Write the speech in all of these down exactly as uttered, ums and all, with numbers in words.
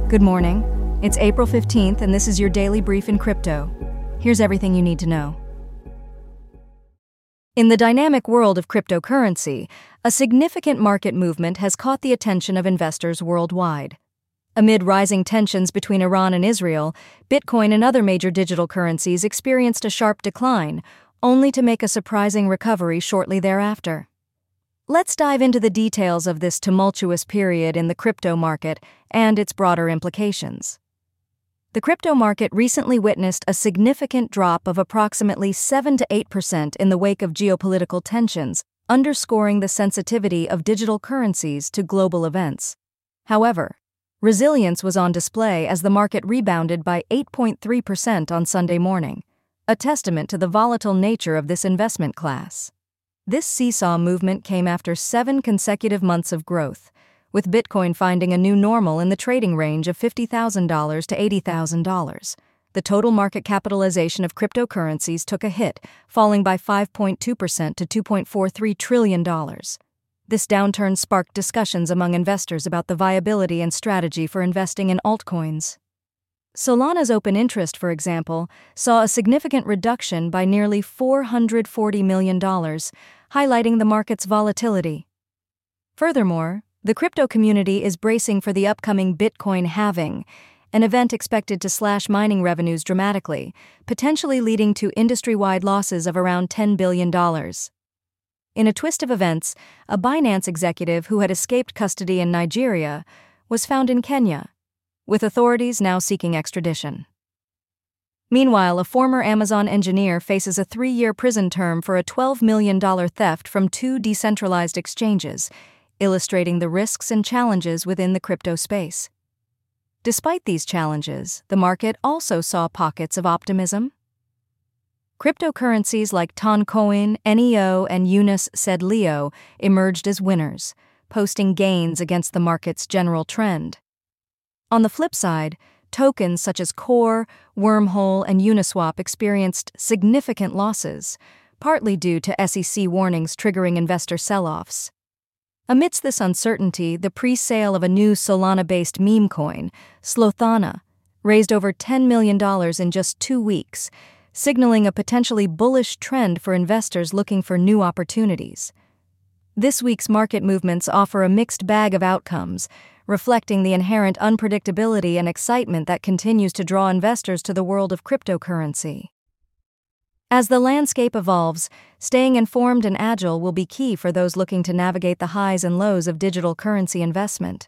Good morning. It's April fifteenth, and this is your daily brief in crypto. Here's everything you need to know. In the dynamic world of cryptocurrency, a significant market movement has caught the attention of investors worldwide. Amid rising tensions between Iran and Israel, Bitcoin and other major digital currencies experienced a sharp decline, only to make a surprising recovery shortly thereafter. Let's dive into the details of this tumultuous period in the crypto market and its broader implications. The crypto market recently witnessed a significant drop of approximately seven to eight percent in the wake of geopolitical tensions, underscoring the sensitivity of digital currencies to global events. However, resilience was on display as the market rebounded by eight point three percent on Sunday morning, a testament to the volatile nature of this investment class. This seesaw movement came after seven consecutive months of growth, with Bitcoin finding a new normal in the trading range of fifty thousand dollars to eighty thousand dollars. The total market capitalization of cryptocurrencies took a hit, falling by five point two percent to two point four three trillion dollars. This downturn sparked discussions among investors about the viability and strategy for investing in altcoins. Solana's open interest, for example, saw a significant reduction by nearly four hundred forty million dollars, highlighting the market's volatility. Furthermore, the crypto community is bracing for the upcoming Bitcoin halving, an event expected to slash mining revenues dramatically, potentially leading to industry-wide losses of around ten billion dollars. In a twist of events, a Binance executive who had escaped custody in Nigeria was found in Kenya, with authorities now seeking extradition. Meanwhile, a former Amazon engineer faces a three-year prison term for a twelve million dollars theft from two decentralized exchanges, illustrating the risks and challenges within the crypto space. Despite these challenges, the market also saw pockets of optimism. Cryptocurrencies like Toncoin, N E O, and Eunice said Leo emerged as winners, posting gains against the market's general trend. On the flip side, tokens such as Core, Wormhole, and Uniswap experienced significant losses, partly due to S E C warnings triggering investor sell-offs. Amidst this uncertainty, the pre-sale of a new Solana-based meme coin, Slothana, raised over ten million dollars in just two weeks, signaling a potentially bullish trend for investors looking for new opportunities. This week's market movements offer a mixed bag of outcomes, reflecting the inherent unpredictability and excitement that continues to draw investors to the world of cryptocurrency. As the landscape evolves, staying informed and agile will be key for those looking to navigate the highs and lows of digital currency investment.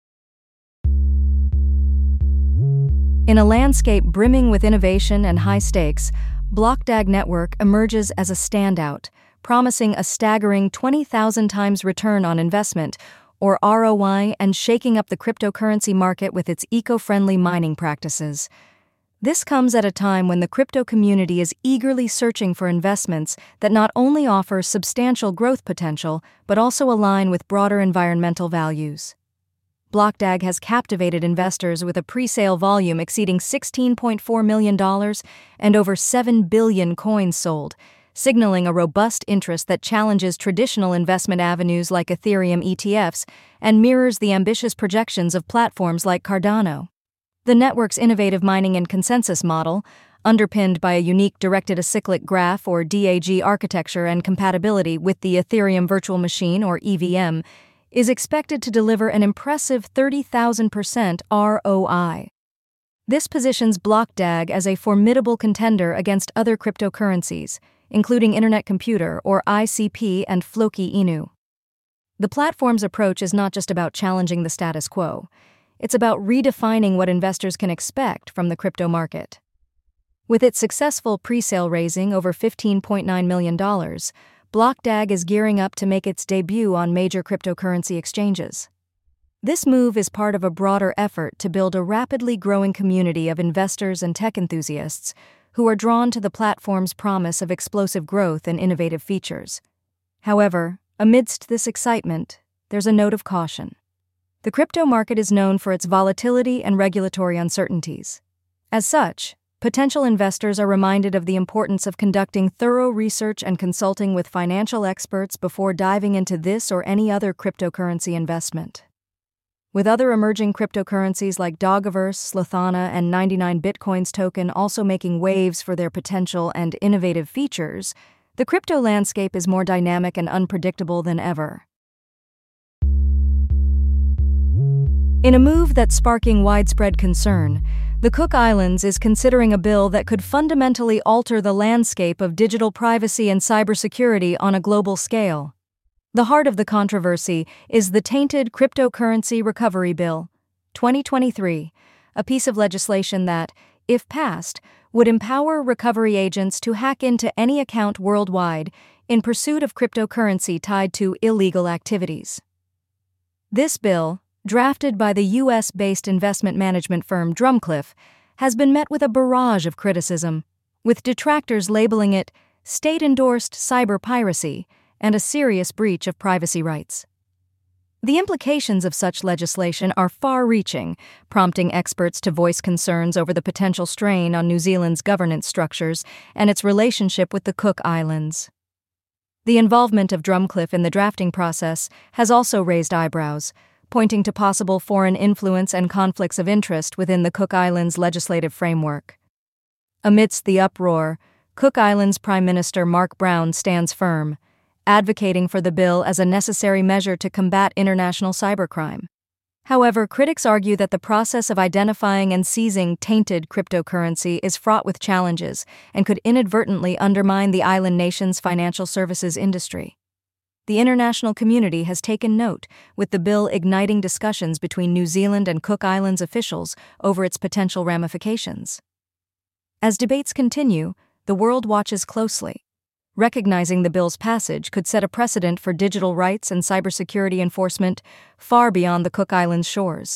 In a landscape brimming with innovation and high stakes, BlockDAG Network emerges as a standout, promising a staggering twenty thousand times return on investment, or R O I, and shaking up the cryptocurrency market with its eco-friendly mining practices. This comes at a time when the crypto community is eagerly searching for investments that not only offer substantial growth potential, but also align with broader environmental values. BlockDAG has captivated investors with a pre-sale volume exceeding sixteen point four million dollars and over seven billion coins sold, signaling a robust interest that challenges traditional investment avenues like Ethereum E T Fs and mirrors the ambitious projections of platforms like Cardano. The network's innovative mining and consensus model, underpinned by a unique directed acyclic graph or D A G architecture and compatibility with the Ethereum Virtual Machine or E V M, is expected to deliver an impressive thirty thousand percent R O I. This positions BlockDAG as a formidable contender against other cryptocurrencies, including Internet Computer or I C P and Floki Inu. The platform's approach is not just about challenging the status quo. It's about redefining what investors can expect from the crypto market. With its successful pre-sale raising over fifteen point nine million dollars, BlockDAG is gearing up to make its debut on major cryptocurrency exchanges. This move is part of a broader effort to build a rapidly growing community of investors and tech enthusiasts who are drawn to the platform's promise of explosive growth and innovative features. However, amidst this excitement, there's a note of caution. The crypto market is known for its volatility and regulatory uncertainties. As such, potential investors are reminded of the importance of conducting thorough research and consulting with financial experts before diving into this or any other cryptocurrency investment. With other emerging cryptocurrencies like Doggerverse, Slothana, and ninety-nine Bitcoins token also making waves for their potential and innovative features, the crypto landscape is more dynamic and unpredictable than ever. In a move that's sparking widespread concern, the Cook Islands is considering a bill that could fundamentally alter the landscape of digital privacy and cybersecurity on a global scale. The heart of the controversy is the Tainted Cryptocurrency Recovery Bill, twenty twenty-three, a piece of legislation that, if passed, would empower recovery agents to hack into any account worldwide in pursuit of cryptocurrency tied to illegal activities. This bill, drafted by the U S-based investment management firm Drumcliff, has been met with a barrage of criticism, with detractors labeling it state-endorsed cyber piracy and a serious breach of privacy rights. The implications of such legislation are far-reaching, prompting experts to voice concerns over the potential strain on New Zealand's governance structures and its relationship with the Cook Islands. The involvement of Drumcliff in the drafting process has also raised eyebrows, pointing to possible foreign influence and conflicts of interest within the Cook Islands' legislative framework. Amidst the uproar, Cook Islands Prime Minister Mark Brown stands firm, advocating for the bill as a necessary measure to combat international cybercrime. However, critics argue that the process of identifying and seizing tainted cryptocurrency is fraught with challenges and could inadvertently undermine the island nation's financial services industry. The international community has taken note, with the bill igniting discussions between New Zealand and Cook Islands officials over its potential ramifications. As debates continue, the world watches closely. Recognizing the bill's passage could set a precedent for digital rights and cybersecurity enforcement far beyond the Cook Islands' shores.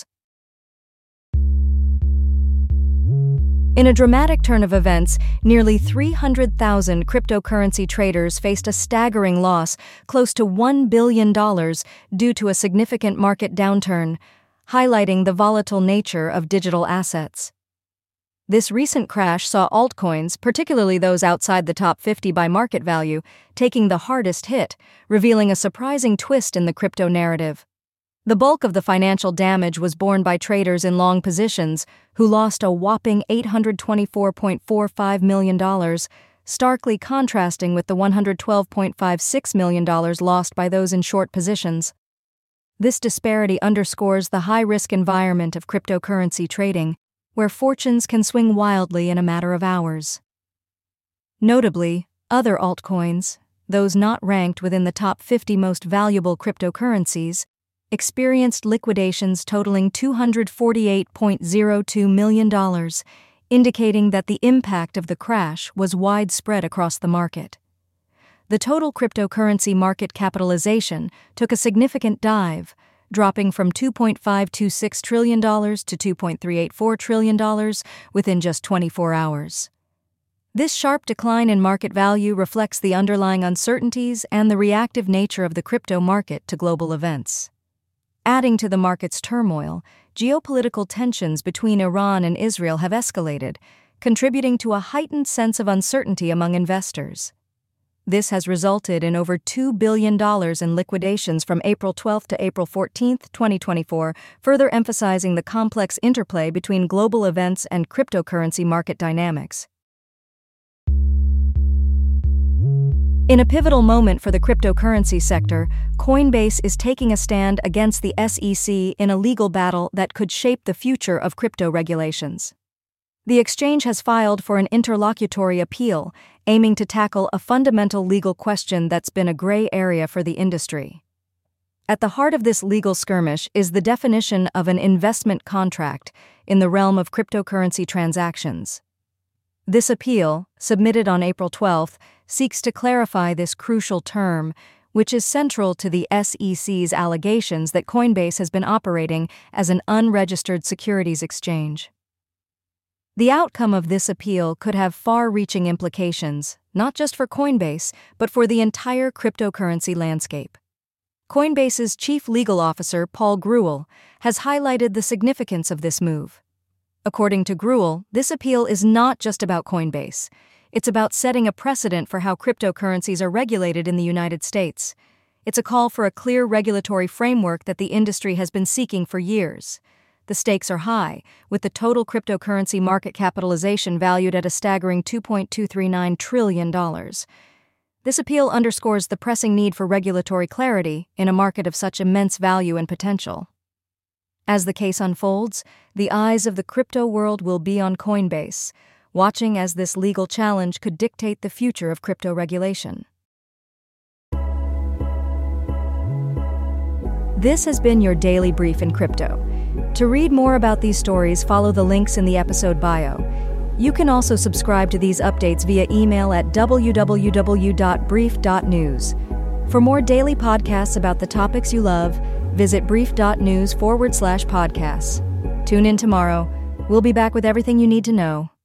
In a dramatic turn of events, nearly three hundred thousand cryptocurrency traders faced a staggering loss, close to one billion dollars, due to a significant market downturn, highlighting the volatile nature of digital assets. This recent crash saw altcoins, particularly those outside the top fifty by market value, taking the hardest hit, revealing a surprising twist in the crypto narrative. The bulk of the financial damage was borne by traders in long positions, who lost a whopping eight hundred twenty-four point four five million dollars, starkly contrasting with the one hundred twelve point five six million dollars lost by those in short positions. This disparity underscores the high-risk environment of cryptocurrency trading, where fortunes can swing wildly in a matter of hours. Notably, other altcoins, those not ranked within the top fifty most valuable cryptocurrencies, experienced liquidations totaling two hundred forty-eight point zero two million dollars, indicating that the impact of the crash was widespread across the market. The total cryptocurrency market capitalization took a significant dive, dropping from two point five two six trillion dollars to two point three eight four trillion dollars within just twenty-four hours. This sharp decline in market value reflects the underlying uncertainties and the reactive nature of the crypto market to global events. Adding to the market's turmoil, geopolitical tensions between Iran and Israel have escalated, contributing to a heightened sense of uncertainty among investors. This has resulted in over two billion dollars in liquidations from April twelfth to April fourteenth, twenty twenty-four, further emphasizing the complex interplay between global events and cryptocurrency market dynamics. In a pivotal moment for the cryptocurrency sector, Coinbase is taking a stand against the S E C in a legal battle that could shape the future of crypto regulations. The exchange has filed for an interlocutory appeal, aiming to tackle a fundamental legal question that's been a gray area for the industry. At the heart of this legal skirmish is the definition of an investment contract in the realm of cryptocurrency transactions. This appeal, submitted on April twelfth, seeks to clarify this crucial term, which is central to the S E C's allegations that Coinbase has been operating as an unregistered securities exchange. The outcome of this appeal could have far-reaching implications, not just for Coinbase, but for the entire cryptocurrency landscape. Coinbase's chief legal officer, Paul Grewal, has highlighted the significance of this move. According to Grewal, this appeal is not just about Coinbase. It's about setting a precedent for how cryptocurrencies are regulated in the United States. It's a call for a clear regulatory framework that the industry has been seeking for years. The stakes are high, with the total cryptocurrency market capitalization valued at a staggering two point two three nine trillion dollars. This appeal underscores the pressing need for regulatory clarity in a market of such immense value and potential. As the case unfolds, the eyes of the crypto world will be on Coinbase, watching as this legal challenge could dictate the future of crypto regulation. This has been your daily brief in crypto. To read more about these stories, follow the links in the episode bio. You can also subscribe to these updates via email at w w w dot brief dot news. For more daily podcasts about the topics you love, visit brief.news forward slash podcasts. Tune in tomorrow. We'll be back with everything you need to know.